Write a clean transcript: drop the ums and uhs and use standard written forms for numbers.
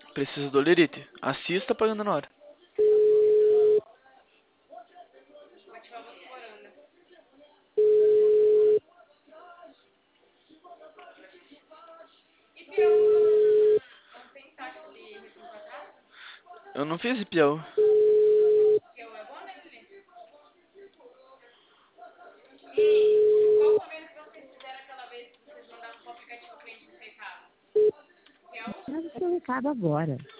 Precisa do Lerite. Assista pagando na hora. Eu não fiz IPO. Mande seu recado agora.